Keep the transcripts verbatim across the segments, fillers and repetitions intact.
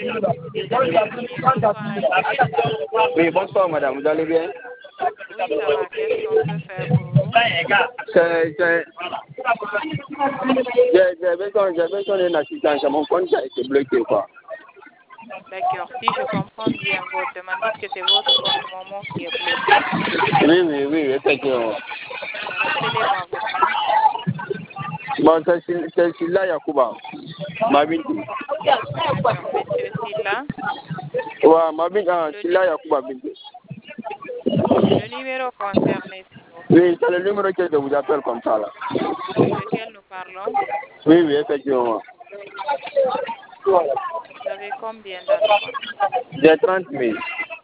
Oui, bonsoir madame, vous allez bien? Oui, ça va. Qu'est-ce qu'on peut faire pour vous? C'est, c'est... J'ai, j'ai besoin, j'ai besoin d'une assistance. Mon compte a été bloqué, quoi. D'accord. Si je comprends bien votre demande, dites que c'est votre compte Momo qui est bloqué. Oui, oui, oui, effectivement. Rappelez-moi votre nom. Bon, c'est, c'est Silla Yakuba. Ma vie. D'accord. Monsieur Silla. Ouais, ma vie, ah, Le, Silla Yakuba. Bintou. le numéro concerné, s'il vous plaît. Oui, c'est le numéro que je vous appelle comme ça, là. Lequel nous parlons? Oui, oui, effectivement. Vous avez combien d'enfants? J'ai trente mille.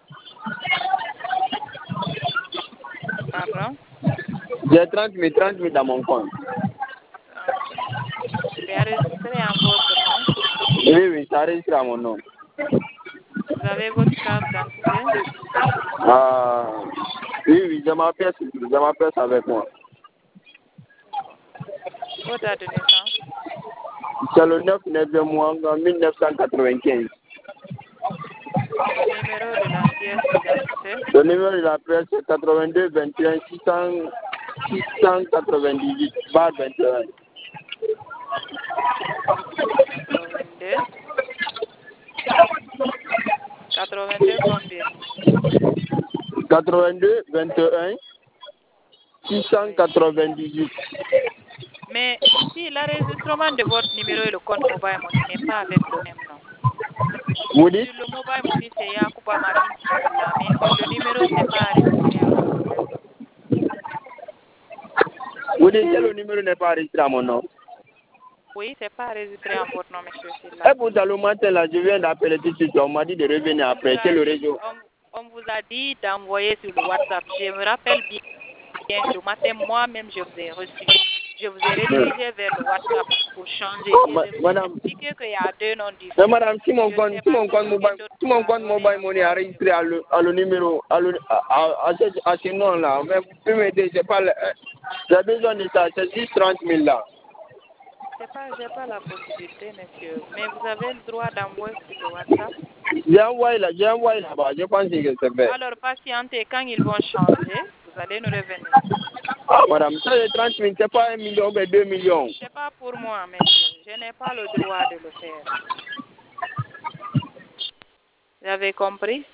Pardon? J'ai trente mille, trente mille dans mon compte. trente mille. C'est enregistré en votre nom. Oui, oui, ça enregistre à mon nom. Vous avez votre carte d'identité? Ah, oui, oui, j'ai ma pièce, j'ai ma pièce avec moi. D'accord. Votre date de naissance? C'est le neuf neuvième mois en mille neuf cent quatre-vingt-quinze. Le numéro de la pièce d'identité? Le numéro de la pièce c'est quatre-vingt-deux vingt et un six cents, six cent quatre-vingt-dix-huit, barre vingt et un. quatre-vingt-deux. quatre-vingt-deux combien? quatre-vingt-deux vingt et un six cent quatre-vingt-dix-huit. Mais ici, l'enregistrement de votre numéro et le compte Mobile Money n'est pas avec le même nom. Vous dites? Sur le Mobile Money, c'est Yakuba Mabinti Silla, mais sur le numéro, c'est pas enregistré avec le même nom. Vous dites que le numéro n'est pas enregistré à mon nom? Oui, c'est pas enregistré en votre nom, monsieur Silla. Et pour le matin, là, je viens d'appeler tout de suite. On m'a dit de revenir On vous après. C'est a le dit, réseau. on, on vous a dit d'envoyer sur le WhatsApp. Je me rappelle bien, le matin, moi-même, je vous ai reçu. Je vous ai redirigé vers le WhatsApp pour changer. Et Ma- je vous ai Madame, expliqué qu'il y a deux noms mais différents. madame, si mon Je ne compte, sais si pas mon si compte quelqu'un mobile, d'autre si vous mon a compte donné mobile money est encore ce enregistré à le, à le numéro, à, le, à, à, à ce, à ce nom-là, mais vous pouvez m'aider, j'ai pas, le- euh, j'ai besoin de ça, c'est juste trente mille là. C'est pas, j'ai pas la possibilité, monsieur. Mais vous avez le droit d'envoyer sur le WhatsApp. J'ai envoyé là, j'ai envoyé là-bas, je pense que c'est fait. Alors, patientez. Quand ils vont changer, vous allez nous revenir. Ah, madame, ça c'est trente mille, c'est pas un million, mais deux millions. C'est pas pour moi, monsieur. Je n'ai pas le droit de le faire. Vous avez compris?